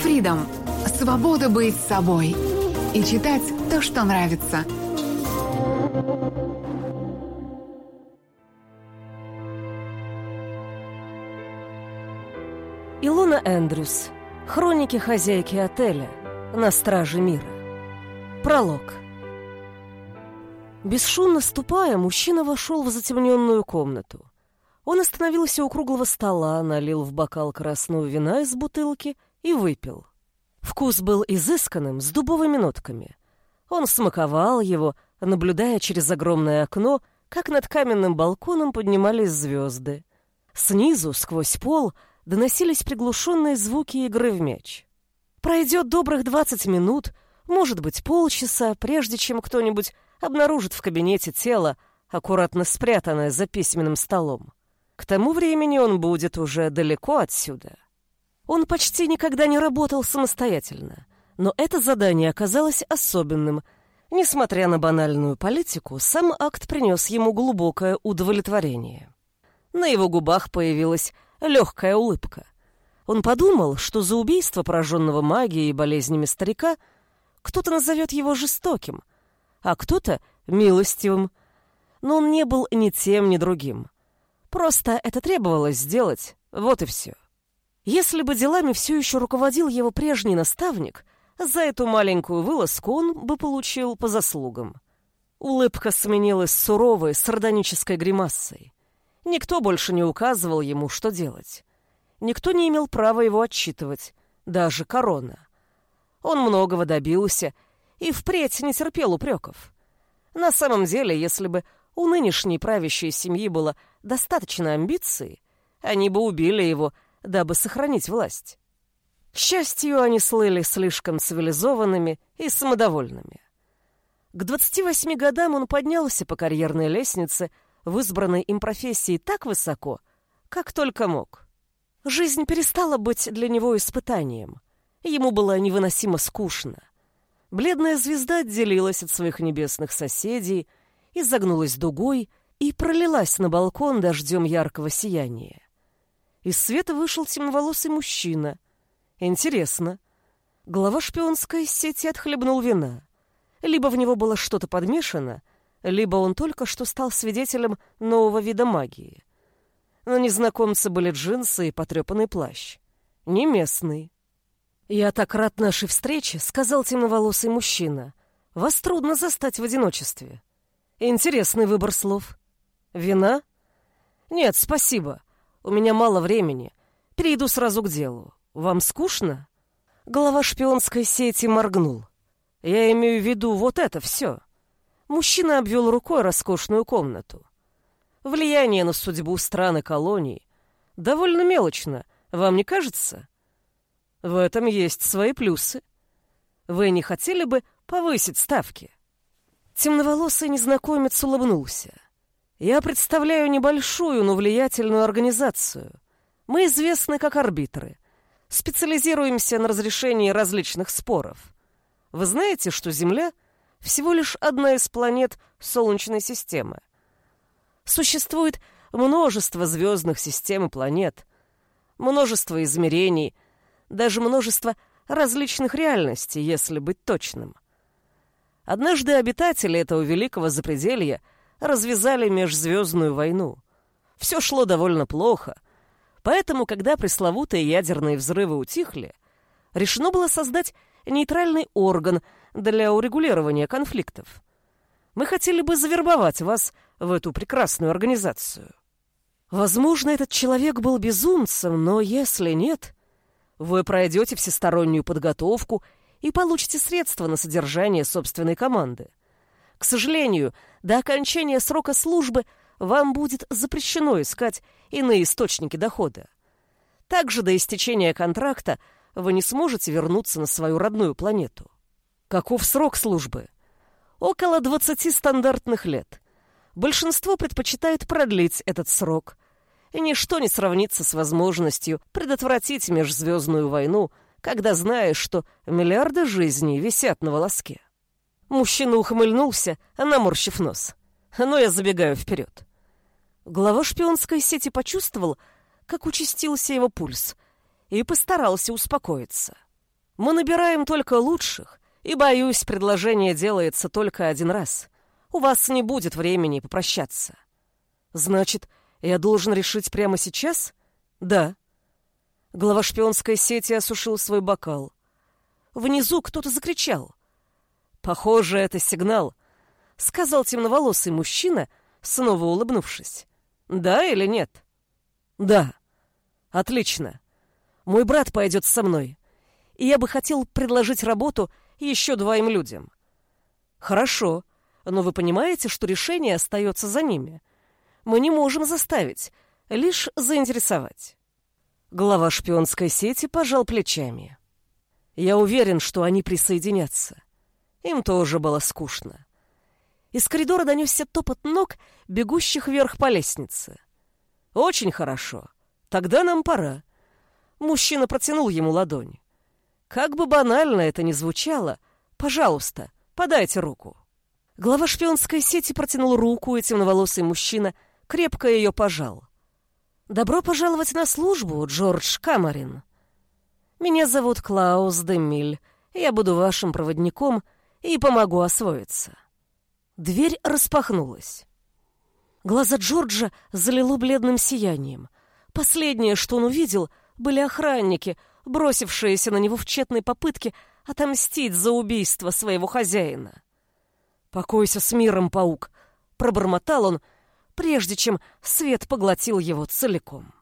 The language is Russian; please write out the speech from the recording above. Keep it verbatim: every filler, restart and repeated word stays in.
Freedom – свобода быть собой и читать то, что нравится. Илона Эндрюс. Хроники хозяйки отеля. На страже мира. Пролог. Бесшумно ступая, мужчина вошел в затемненную комнату. Он остановился у круглого стола, налил в бокал красного вина из бутылки и выпил. Вкус был изысканным, с дубовыми нотками. Он смаковал его, наблюдая через огромное окно, как над каменным балконом поднимались звезды. Снизу, сквозь пол, доносились приглушенные звуки игры в мяч. Пройдет добрых двадцать минут, может быть, полчаса, прежде чем кто-нибудь обнаружит в кабинете тело, аккуратно спрятанное за письменным столом. К тому времени он будет уже далеко отсюда. Он почти никогда не работал самостоятельно, но это задание оказалось особенным. Несмотря на банальную политику, сам акт принес ему глубокое удовлетворение. На его губах появилась легкая улыбка. Он подумал, что за убийство пораженного магией и болезнями старика кто-то назовет его жестоким, а кто-то милостивым. Но он не был ни тем, ни другим. Просто это требовалось сделать, вот и все. Если бы делами все еще руководил его прежний наставник, за эту маленькую вылазку он бы получил по заслугам. Улыбка сменилась суровой, сардонической гримасой. Никто больше не указывал ему, что делать. Никто не имел права его отчитывать, даже корона. Он многого добился и впредь не терпел упреков. На самом деле, если бы у нынешней правящей семьи было достаточно амбиций, они бы убили его, дабы сохранить власть. К счастью, они слыли слишком цивилизованными и самодовольными. К двадцати восьми годам он поднялся по карьерной лестнице в избранной им профессии так высоко, как только мог. Жизнь перестала быть для него испытанием. Ему было невыносимо скучно. Бледная звезда отделилась от своих небесных соседей, изогнулась дугой и пролилась на балкон дождем яркого сияния. Из света вышел темноволосый мужчина. Интересно. Глава шпионской сети отхлебнул вина. Либо в него было что-то подмешано, либо он только что стал свидетелем нового вида магии. На незнакомце были джинсы и потрепанный плащ. Не местный. «Я так рад нашей встрече», — сказал темноволосый мужчина. «Вас трудно застать в одиночестве». Интересный выбор слов. «Вина?» «Нет, спасибо. У меня мало времени. Перейду сразу к делу. Вам скучно?» Глава шпионской сети моргнул. «Я имею в виду вот это все». Мужчина обвел рукой роскошную комнату. «Влияние на судьбу стран и колоний довольно мелочно, вам не кажется? В этом есть свои плюсы. Вы не хотели бы повысить ставки?» Темноволосый незнакомец улыбнулся. «Я представляю небольшую, но влиятельную организацию. Мы известны как арбитры. Специализируемся на разрешении различных споров. Вы знаете, что Земля — всего лишь одна из планет Солнечной системы. Существует множество звездных систем и планет, множество измерений, даже множество различных реальностей, если быть точным. Однажды обитатели этого великого запределья развязали межзвездную войну. Все шло довольно плохо, поэтому, когда пресловутые ядерные взрывы утихли, решено было создать нейтральный орган для урегулирования конфликтов. Мы хотели бы завербовать вас в эту прекрасную организацию. Возможно, этот человек был безумцем, но если нет, вы пройдете всестороннюю подготовку и получите средства на содержание собственной команды. К сожалению, до окончания срока службы вам будет запрещено искать иные источники дохода. Также до истечения контракта вы не сможете вернуться на свою родную планету. Каков срок службы? Около двадцати стандартных лет. Большинство предпочитает продлить этот срок. И ничто не сравнится с возможностью предотвратить межзвездную войну, когда знаешь, что миллиарды жизней висят на волоске. Мужчина ухмыльнулся, наморщив нос. Но я забегаю вперед. Глава шпионской сети почувствовал, как участился его пульс, и постарался успокоиться. Мы набираем только лучших, и, боюсь, предложение делается только один раз. У вас не будет времени попрощаться. Значит, я должен решить прямо сейчас? Да. Глава шпионской сети осушил свой бокал. Внизу кто-то закричал. «Похоже, это сигнал», — сказал темноволосый мужчина, снова улыбнувшись. «Да или нет?» «Да». «Отлично. Мой брат пойдет со мной, и я бы хотел предложить работу еще двоим людям». «Хорошо, но вы понимаете, что решение остается за ними. Мы не можем заставить, лишь заинтересовать». Глава шпионской сети пожал плечами. «Я уверен, что они присоединятся. Им тоже было скучно». Из коридора донесся топот ног, бегущих вверх по лестнице. «Очень хорошо. Тогда нам пора». Мужчина протянул ему ладонь. «Как бы банально это ни звучало, пожалуйста, подайте руку». Глава шпионской сети протянул руку, и темноволосый мужчина крепко ее пожал. «Добро пожаловать на службу, Джордж Камарин. Меня зовут Клаус де Миль, я буду вашим проводником и помогу освоиться». Дверь распахнулась. Глаза Джорджа залило бледным сиянием. Последнее, что он увидел, были охранники, бросившиеся на него в тщетной попытке отомстить за убийство своего хозяина. «Покойся с миром, паук!» — пробормотал он, прежде чем свет поглотил его целиком.